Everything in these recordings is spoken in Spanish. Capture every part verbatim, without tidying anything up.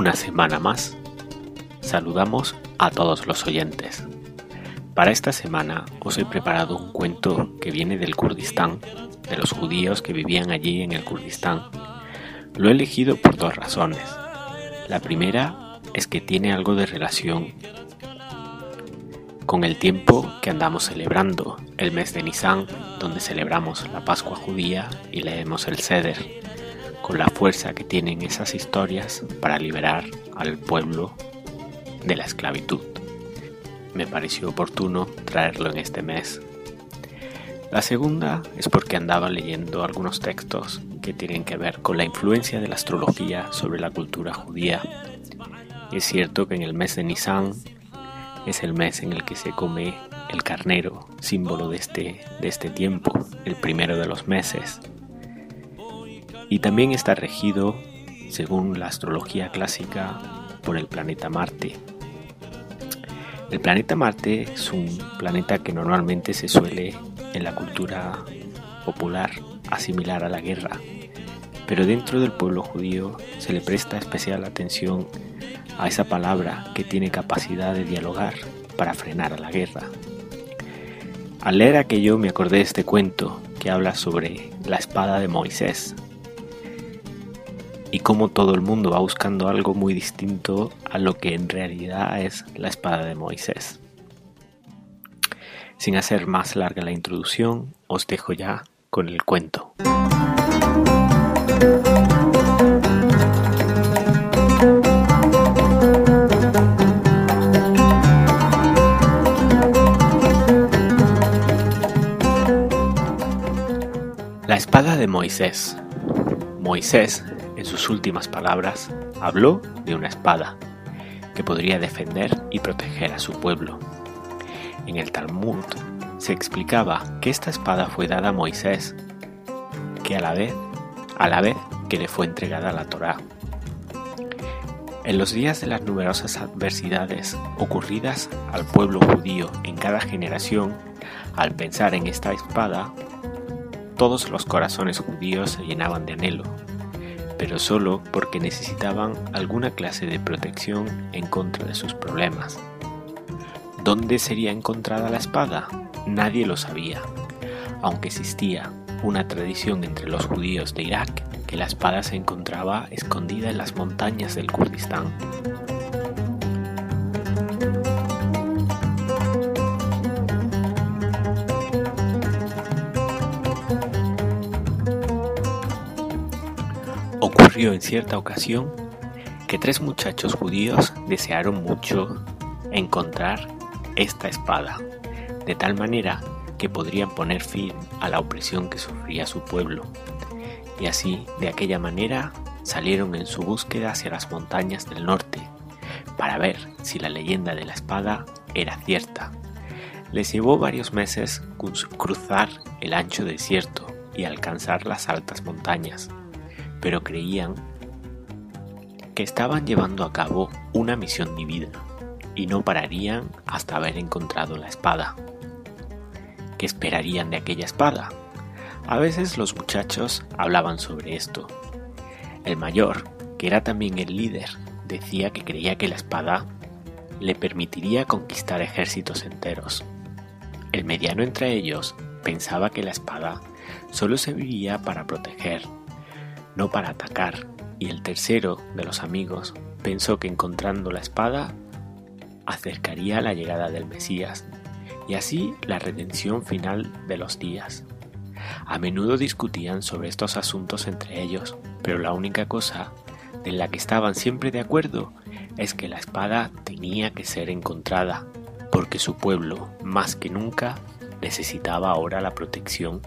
Una semana más, saludamos a todos los oyentes. Para esta semana os he preparado un cuento que viene del Kurdistán, de los judíos que vivían allí en el Kurdistán. Lo he elegido por dos razones. La primera es que tiene algo de relación con el tiempo que andamos celebrando, el mes de Nisan, donde celebramos la Pascua judía y leemos el Seder, con la fuerza que tienen esas historias para liberar al pueblo de la esclavitud. Me pareció oportuno traerlo en este mes. La segunda es porque andaba leyendo algunos textos que tienen que ver con la influencia de la astrología sobre la cultura judía. Es cierto que en el mes de Nisan es el mes en el que se come el carnero, símbolo de este, de este tiempo, el primero de los meses. Y también está regido, según la astrología clásica, por el planeta Marte. El planeta Marte es un planeta que normalmente se suele, en la cultura popular, asimilar a la guerra, pero dentro del pueblo judío se le presta especial atención a esa palabra que tiene capacidad de dialogar para frenar a la guerra. Al leer aquello me acordé de este cuento que habla sobre la espada de Moisés y cómo todo el mundo va buscando algo muy distinto a lo que en realidad es la espada de Moisés. Sin hacer más larga la introducción, os dejo ya con el cuento. La espada de Moisés. Moisés, en sus últimas palabras, habló de una espada que podría defender y proteger a su pueblo. En el Talmud se explicaba que esta espada fue dada a Moisés, que a la vez, a la vez que le fue entregada la Torá. En los días de las numerosas adversidades ocurridas al pueblo judío en cada generación, al pensar en esta espada, todos los corazones judíos se llenaban de anhelo, pero solo porque necesitaban alguna clase de protección en contra de sus problemas. ¿Dónde sería encontrada la espada? Nadie lo sabía, aunque existía una tradición entre los judíos de Irak que la espada se encontraba escondida en las montañas del Kurdistán. Ocurrió en cierta ocasión que tres muchachos judíos desearon mucho encontrar esta espada, de tal manera que podrían poner fin a la opresión que sufría su pueblo, y así, de aquella manera, salieron en su búsqueda hacia las montañas del norte, para ver si la leyenda de la espada era cierta. Les llevó varios meses cruzar el ancho desierto y alcanzar las altas montañas, pero creían que estaban llevando a cabo una misión divina y no pararían hasta haber encontrado la espada. ¿Qué esperarían de aquella espada? A veces los muchachos hablaban sobre esto. El mayor, que era también el líder, decía que creía que la espada le permitiría conquistar ejércitos enteros. El mediano entre ellos pensaba que la espada solo serviría para proteger, no para atacar, y el tercero de los amigos pensó que encontrando la espada acercaría la llegada del Mesías y así la redención final de los días. A menudo discutían sobre estos asuntos entre ellos, pero la única cosa de la que estaban siempre de acuerdo es que la espada tenía que ser encontrada, porque su pueblo, más que nunca, necesitaba ahora la protección.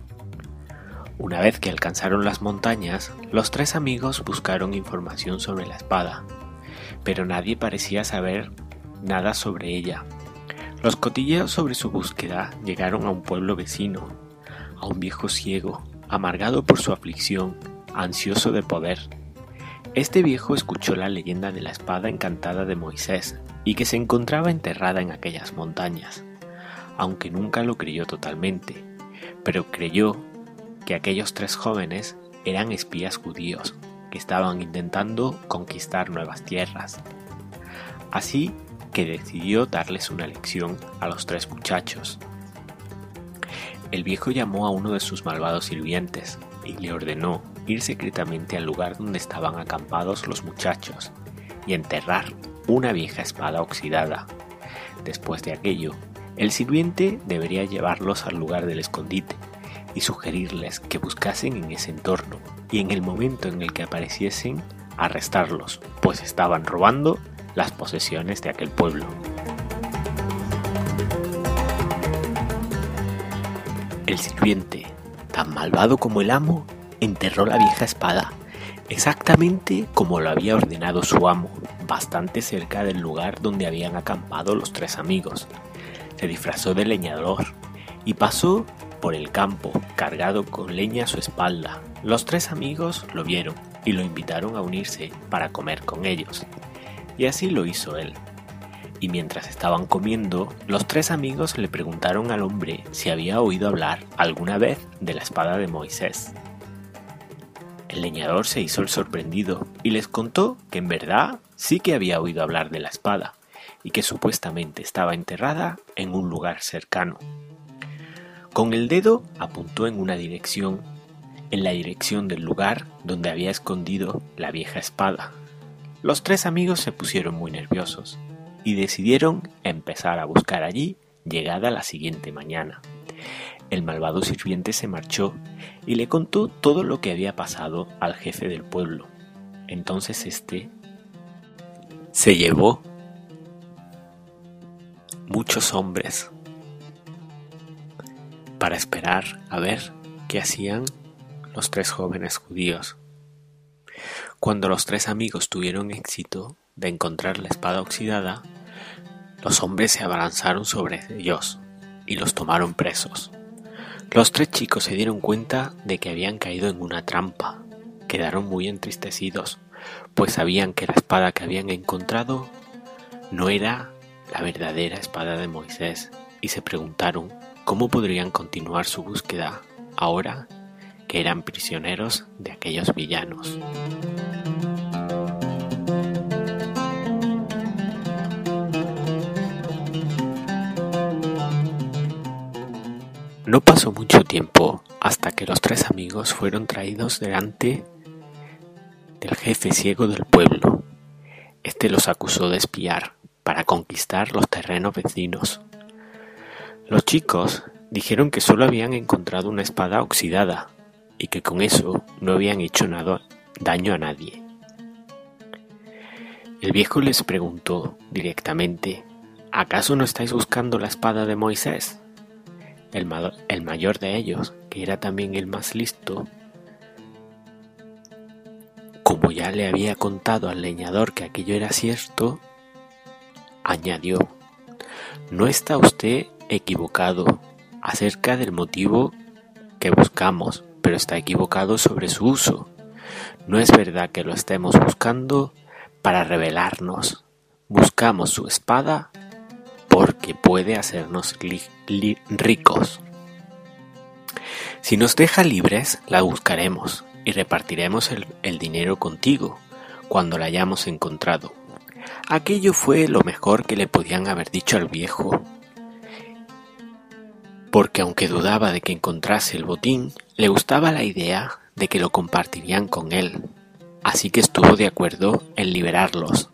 Una vez que alcanzaron las montañas, los tres amigos buscaron información sobre la espada, pero nadie parecía saber nada sobre ella. Los cotilleos sobre su búsqueda llegaron a un pueblo vecino, a un viejo ciego, amargado por su aflicción, ansioso de poder. Este viejo escuchó la leyenda de la espada encantada de Moisés y que se encontraba enterrada en aquellas montañas, aunque nunca lo creyó totalmente, pero creyó que aquellos tres jóvenes eran espías judíos que estaban intentando conquistar nuevas tierras. Así que decidió darles una lección a los tres muchachos. El viejo llamó a uno de sus malvados sirvientes y le ordenó ir secretamente al lugar donde estaban acampados los muchachos y enterrar una vieja espada oxidada. Después de aquello, el sirviente debería llevarlos al lugar del escondite y sugerirles que buscasen en ese entorno y en el momento en el que apareciesen, arrestarlos, pues estaban robando las posesiones de aquel pueblo. El sirviente, tan malvado como el amo, enterró la vieja espada exactamente como lo había ordenado su amo, bastante cerca del lugar donde habían acampado los tres amigos. Se disfrazó de leñador y pasó por el campo, cargado con leña a su espalda. Los tres amigos lo vieron y lo invitaron a unirse para comer con ellos. Y así lo hizo él. Y mientras estaban comiendo, los tres amigos le preguntaron al hombre si había oído hablar alguna vez de la espada de Moisés. El leñador se hizo el sorprendido y les contó que en verdad sí que había oído hablar de la espada y que supuestamente estaba enterrada en un lugar cercano. Con el dedo apuntó en una dirección, en la dirección del lugar donde había escondido la vieja espada. Los tres amigos se pusieron muy nerviosos y decidieron empezar a buscar allí llegada la siguiente mañana. El malvado sirviente se marchó y le contó todo lo que había pasado al jefe del pueblo. Entonces éste se llevó muchos hombres para esperar a ver qué hacían los tres jóvenes judíos. Cuando los tres amigos tuvieron éxito de encontrar la espada oxidada, los hombres se abalanzaron sobre ellos y los tomaron presos. Los tres chicos se dieron cuenta de que habían caído en una trampa. Quedaron muy entristecidos, pues sabían que la espada que habían encontrado no era la verdadera espada de Moisés, y se preguntaron cómo podrían continuar su búsqueda ahora que eran prisioneros de aquellos villanos. No pasó mucho tiempo hasta que los tres amigos fueron traídos delante del jefe ciego del pueblo. Este los acusó de espiar para conquistar los terrenos vecinos. Los chicos dijeron que solo habían encontrado una espada oxidada y que con eso no habían hecho nada daño a nadie. El viejo les preguntó directamente: ¿acaso no estáis buscando la espada de Moisés? El, ma- el mayor de ellos, que era también el más listo, como ya le había contado al leñador que aquello era cierto, añadió: no está usted equivocado acerca del motivo que buscamos, pero está equivocado sobre su uso. No es verdad que lo estemos buscando para rebelarnos. Buscamos su espada porque puede hacernos li- li- ricos. Si nos deja libres, la buscaremos y repartiremos el, el dinero contigo cuando la hayamos encontrado. Aquello fue lo mejor que le podían haber dicho al viejo, porque aunque dudaba de que encontrase el botín, le gustaba la idea de que lo compartirían con él, así que estuvo de acuerdo en liberarlos,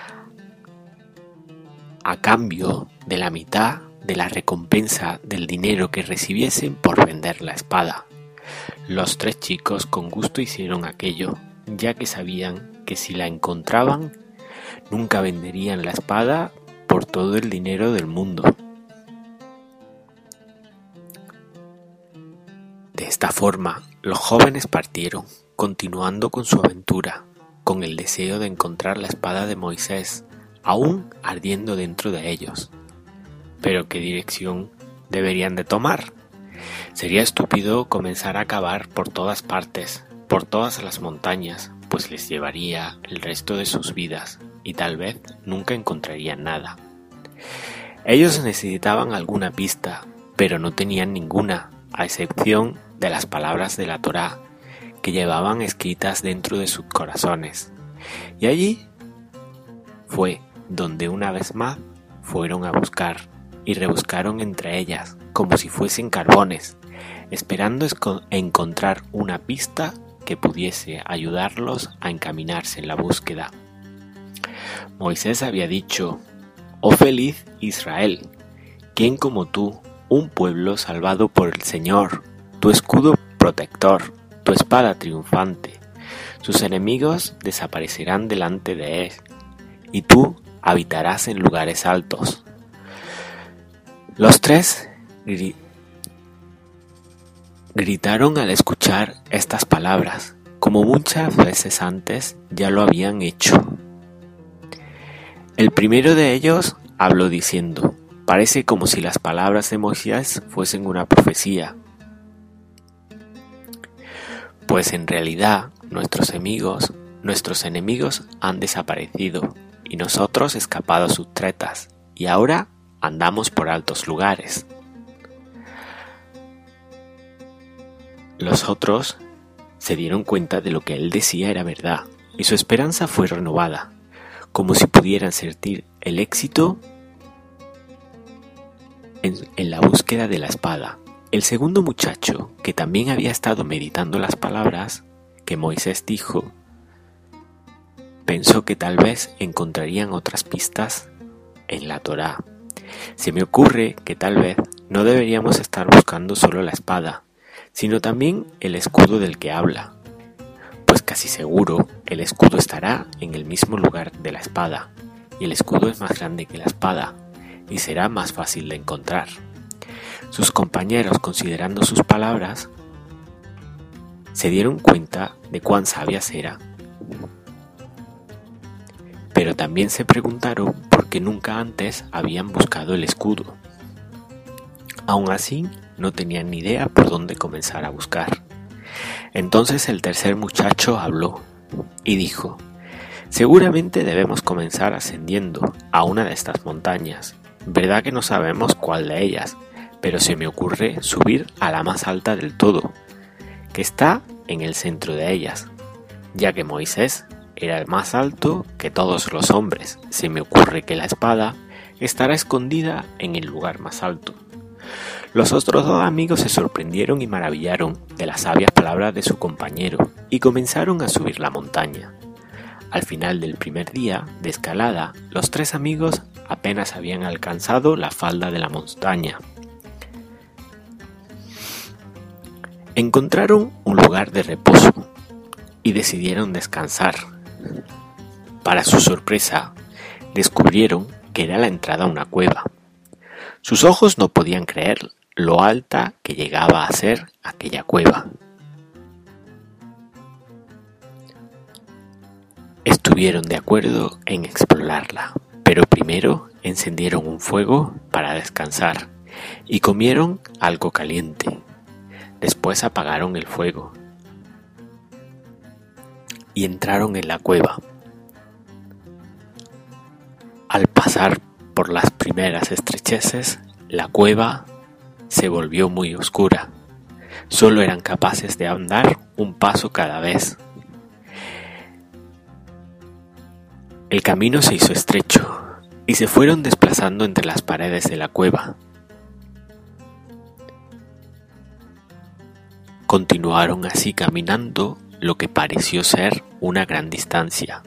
a cambio de la mitad de la recompensa del dinero que recibiesen por vender la espada. Los tres chicos con gusto hicieron aquello, ya que sabían que si la encontraban, nunca venderían la espada por todo el dinero del mundo. De esta forma, los jóvenes partieron, continuando con su aventura, con el deseo de encontrar la espada de Moisés, aún ardiendo dentro de ellos. Pero ¿qué dirección deberían de tomar? Sería estúpido comenzar a cavar por todas partes, por todas las montañas, pues les llevaría el resto de sus vidas y tal vez nunca encontrarían nada. Ellos necesitaban alguna pista, pero no tenían ninguna, a excepción de las palabras de la Torá, que llevaban escritas dentro de sus corazones. Y allí fue donde una vez más fueron a buscar y rebuscaron entre ellas como si fuesen carbones, esperando encontrar una pista que pudiese ayudarlos a encaminarse en la búsqueda. Moisés había dicho: «Oh feliz Israel, ¿quién como tú, un pueblo salvado por el Señor, tu escudo protector, tu espada triunfante? Sus enemigos desaparecerán delante de él, y tú habitarás en lugares altos». Los tres gri- gritaron al escuchar estas palabras, como muchas veces antes ya lo habían hecho. El primero de ellos habló diciendo: «Parece como si las palabras de Moisés fuesen una profecía. Pues en realidad nuestros enemigos, nuestros enemigos han desaparecido y nosotros escapado a sus tretas, y ahora andamos por altos lugares». Los otros se dieron cuenta de lo que él decía era verdad, y su esperanza fue renovada, como si pudieran sentir el éxito en, en la búsqueda de la espada. El segundo muchacho, que también había estado meditando las palabras que Moisés dijo, pensó que tal vez encontrarían otras pistas en la Torá. Se me ocurre que tal vez no deberíamos estar buscando solo la espada, sino también el escudo del que habla, pues casi seguro el escudo estará en el mismo lugar de la espada, y el escudo es más grande que la espada, y será más fácil de encontrar. Sus compañeros, considerando sus palabras, se dieron cuenta de cuán sabias eran, pero también se preguntaron por qué nunca antes habían buscado el escudo. Aún así, no tenían ni idea por dónde comenzar a buscar. Entonces el tercer muchacho habló y dijo: «Seguramente debemos comenzar ascendiendo a una de estas montañas. Verdad que no sabemos cuál de ellas, pero se me ocurre subir a la más alta del todo, que está en el centro de ellas. Ya que Moisés era el más alto que todos los hombres, se me ocurre que la espada estará escondida en el lugar más alto». Los otros dos amigos se sorprendieron y maravillaron de las sabias palabras de su compañero y comenzaron a subir la montaña. Al final del primer día de escalada, los tres amigos apenas habían alcanzado la falda de la montaña. Encontraron un lugar de reposo y decidieron descansar. Para su sorpresa, descubrieron que era la entrada a una cueva. Sus ojos no podían creer lo alta que llegaba a ser aquella cueva. Estuvieron de acuerdo en explorarla, pero primero encendieron un fuego para descansar y comieron algo caliente. Después apagaron el fuego y entraron en la cueva. Al pasar por las primeras estrecheces, la cueva se volvió muy oscura. Solo eran capaces de andar un paso cada vez. El camino se hizo estrecho y se fueron desplazando entre las paredes de la cueva. Continuaron así caminando lo que pareció ser una gran distancia.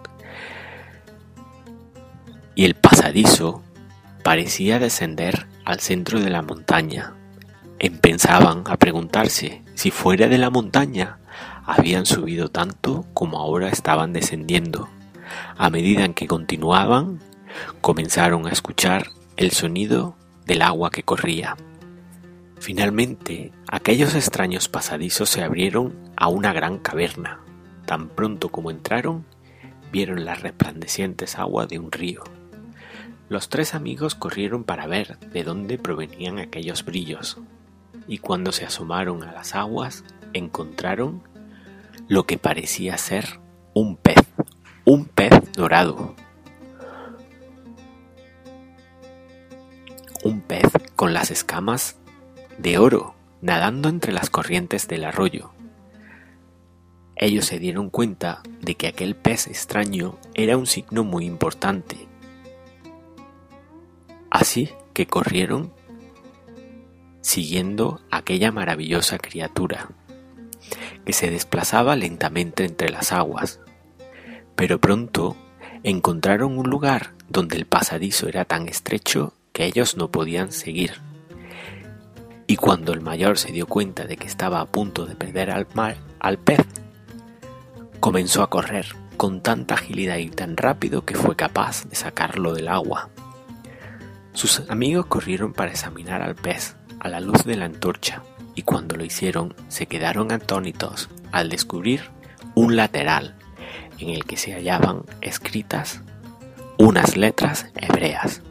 Y el pasadizo parecía descender al centro de la montaña. Empezaban a preguntarse si fuera de la montaña habían subido tanto como ahora estaban descendiendo. A medida en que continuaban, comenzaron a escuchar el sonido del agua que corría. Finalmente, aquellos extraños pasadizos se abrieron a una gran caverna. Tan pronto como entraron, vieron las resplandecientes aguas de un río. Los tres amigos corrieron para ver de dónde provenían aquellos brillos, y cuando se asomaron a las aguas, encontraron lo que parecía ser un pez, un pez dorado. Un pez con las escamas de oro, nadando entre las corrientes del arroyo. ellos se dieron cuenta de que aquel pez extraño era un signo muy importante. Así que corrieron siguiendo aquella maravillosa criatura, que se desplazaba lentamente entre las aguas. Pero pronto encontraron un lugar donde el pasadizo era tan estrecho que ellos no podían seguir. Y cuando el mayor se dio cuenta de que estaba a punto de perder al, mar, al pez, comenzó a correr con tanta agilidad y tan rápido que fue capaz de sacarlo del agua. Sus amigos corrieron para examinar al pez a la luz de la antorcha, y cuando lo hicieron se quedaron atónitos al descubrir un lateral en el que se hallaban escritas unas letras hebreas.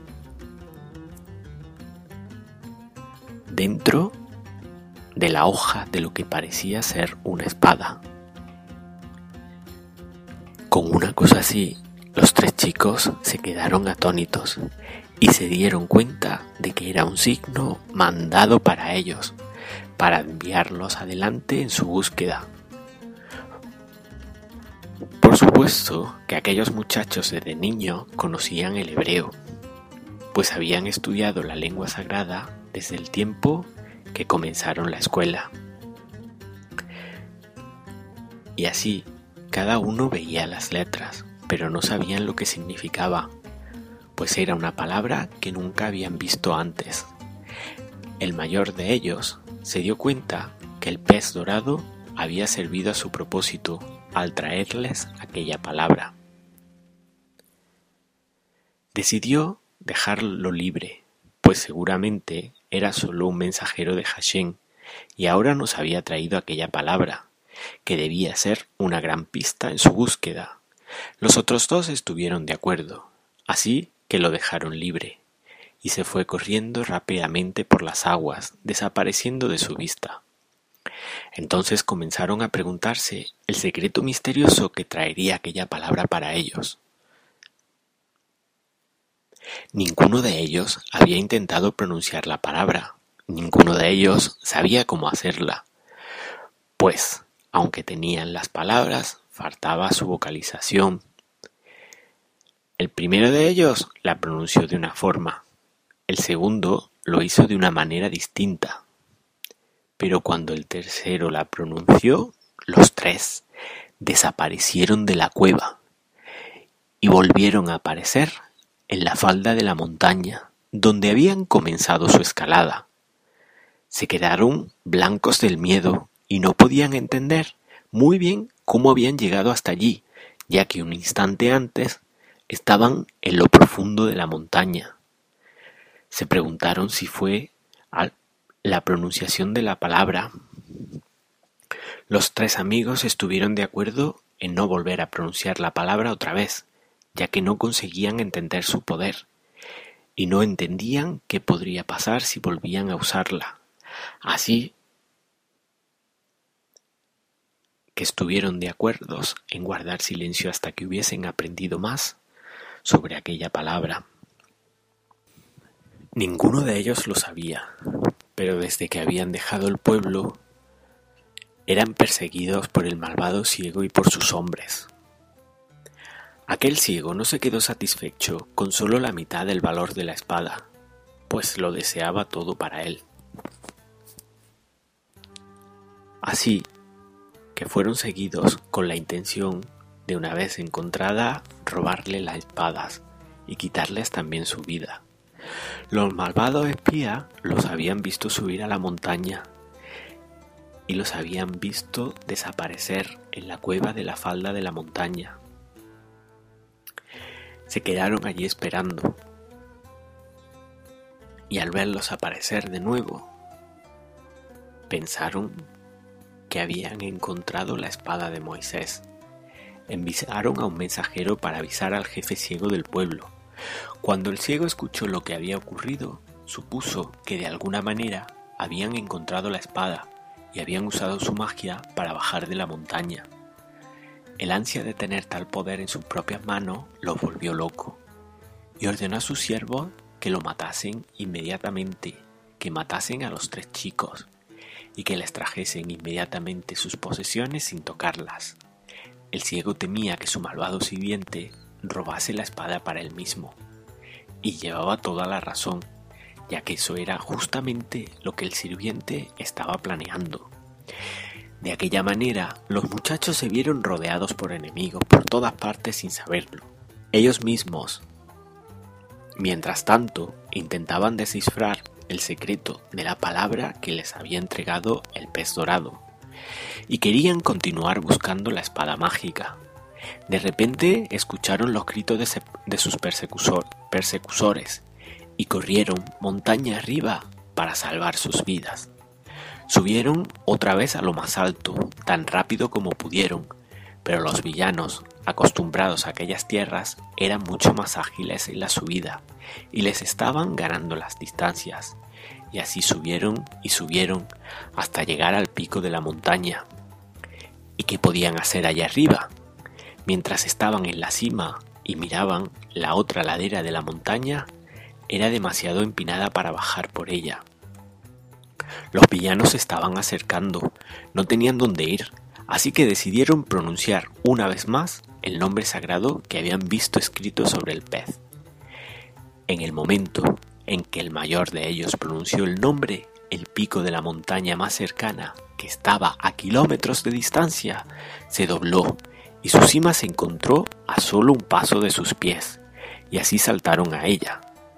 Dentro de la hoja de lo que parecía ser una espada. Con una cosa así, los tres chicos se quedaron atónitos y se dieron cuenta de que era un signo mandado para ellos, para enviarlos adelante en su búsqueda. Por supuesto que aquellos muchachos desde niño conocían el hebreo, pues habían estudiado la lengua sagrada desde el tiempo que comenzaron la escuela. Y así, cada uno veía las letras, pero no sabían lo que significaba, pues era una palabra que nunca habían visto antes. El mayor de ellos se dio cuenta que el pez dorado había servido a su propósito al traerles aquella palabra. Decidió dejarlo libre, pues seguramente era solo un mensajero de Hashem y ahora nos había traído aquella palabra, que debía ser una gran pista en su búsqueda. Los otros dos estuvieron de acuerdo, así que lo dejaron libre, y se fue corriendo rápidamente por las aguas, desapareciendo de su vista. Entonces comenzaron a preguntarse el secreto misterioso que traería aquella palabra para ellos. Ninguno de ellos había intentado pronunciar la palabra, ninguno de ellos sabía cómo hacerla, pues, aunque tenían las palabras, faltaba su vocalización. El primero de ellos la pronunció de una forma, el segundo lo hizo de una manera distinta. Pero cuando el tercero la pronunció, los tres desaparecieron de la cueva y volvieron a aparecer en la falda de la montaña donde habían comenzado su escalada. Se quedaron blancos del miedo y no podían entender muy bien cómo habían llegado hasta allí, ya que un instante antes estaban en lo profundo de la montaña. Se preguntaron si fue al la pronunciación de la palabra. Los tres amigos estuvieron de acuerdo en no volver a pronunciar la palabra otra vez, ya que no conseguían entender su poder, y no entendían qué podría pasar si volvían a usarla. Así que estuvieron de acuerdo en guardar silencio hasta que hubiesen aprendido más sobre aquella palabra. Ninguno de ellos lo sabía, pero desde que habían dejado el pueblo, eran perseguidos por el malvado ciego y por sus hombres. Aquel ciego no se quedó satisfecho con solo la mitad del valor de la espada, pues lo deseaba todo para él. Así que fueron seguidos con la intención de, una vez encontrada, robarle las espadas y quitarles también su vida. Los malvados espías los habían visto subir a la montaña y los habían visto desaparecer en la cueva de la falda de la montaña. Se quedaron allí esperando y al verlos aparecer de nuevo, pensaron que habían encontrado la espada de Moisés. Enviaron a un mensajero para avisar al jefe ciego del pueblo. Cuando el ciego escuchó lo que había ocurrido, supuso que de alguna manera habían encontrado la espada y habían usado su magia para bajar de la montaña. El ansia de tener tal poder en sus propias manos lo volvió loco y ordenó a sus siervos que lo matasen inmediatamente, que matasen a los tres chicos y que les trajesen inmediatamente sus posesiones sin tocarlas. el ciego temía que su malvado sirviente robase la espada para él mismo, y llevaba toda la razón, ya que eso era justamente lo que el sirviente estaba planeando. De aquella manera, los muchachos se vieron rodeados por enemigos por todas partes sin saberlo. Ellos mismos, mientras tanto, intentaban descifrar el secreto de la palabra que les había entregado el pez dorado, y querían continuar buscando la espada mágica. De repente escucharon los gritos de, se- de sus persecusor- persecutores y corrieron montaña arriba para salvar sus vidas. Subieron otra vez a lo más alto, tan rápido como pudieron, pero los villanos, acostumbrados a aquellas tierras, eran mucho más ágiles en la subida y les estaban ganando las distancias. Y así subieron y subieron hasta llegar al pico de la montaña. ¿Y qué podían hacer allá arriba? Mientras estaban en la cima y miraban la otra ladera de la montaña, era demasiado empinada para bajar por ella. Los villanos se estaban acercando, no tenían dónde ir, así que decidieron pronunciar una vez más el nombre sagrado que habían visto escrito sobre el pez. En el momento en que el mayor de ellos pronunció el nombre, el pico de la montaña más cercana, que estaba a kilómetros de distancia, se dobló y su cima se encontró a solo un paso de sus pies, y así saltaron a ella.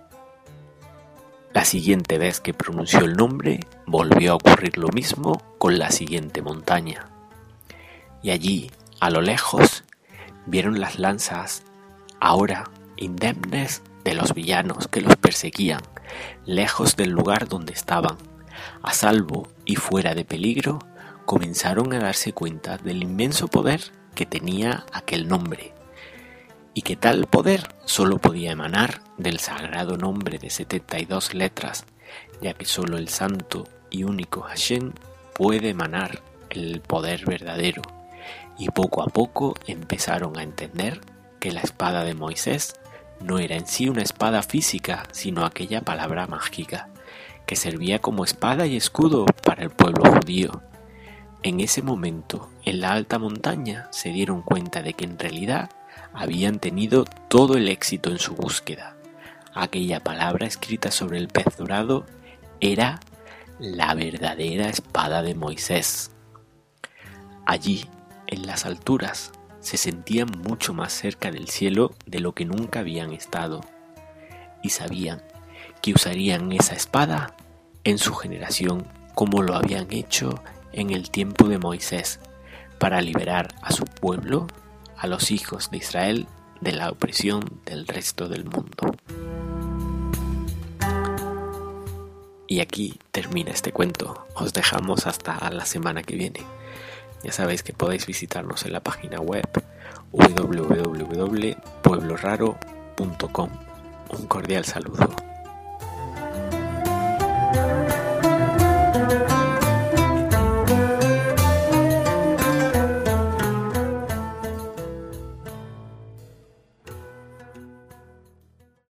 La siguiente vez que pronunció el nombre, volvió a ocurrir lo mismo con la siguiente montaña. Y allí, a lo lejos, vieron las lanzas, ahora indemnes, de los villanos que los perseguían, lejos del lugar donde estaban. A salvo y fuera de peligro, comenzaron a darse cuenta del inmenso poder que tenía aquel nombre, y que tal poder solo podía emanar del sagrado nombre de setenta y dos letras, ya que solo el santo y único Hashem puede emanar el poder verdadero, y poco a poco empezaron a entender que la espada de Moisés no era en sí una espada física, sino aquella palabra mágica, que servía como espada y escudo para el pueblo judío. En ese momento, en la alta montaña, se dieron cuenta de que en realidad habían tenido todo el éxito en su búsqueda. Aquella palabra escrita sobre el pez dorado era la verdadera espada de Moisés. Allí, en las alturas, se sentían mucho más cerca del cielo de lo que nunca habían estado, y sabían que usarían esa espada en su generación como lo habían hecho en el tiempo de Moisés, para liberar a su pueblo, a los hijos de Israel, de la opresión del resto del mundo. Y aquí termina este cuento. Os dejamos hasta la semana que viene. Ya sabéis que podéis visitarnos en la página web w w w punto pueblo raro punto com. Un cordial saludo.